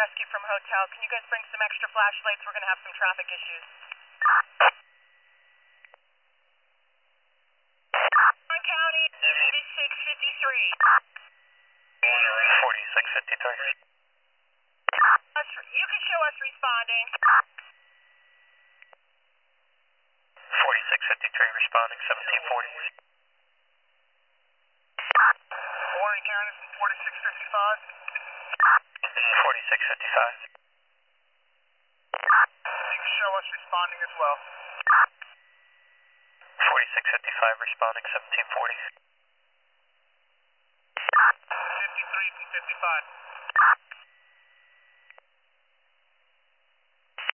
rescue from hotel. Can you guys bring some extra flashlights? We're going to have some traffic issues. County, 4653. 4653. You can show us responding. 4653 responding, 1740. Warren County from 4655. 4655. You can show us responding as well. 4655 responding, 1740.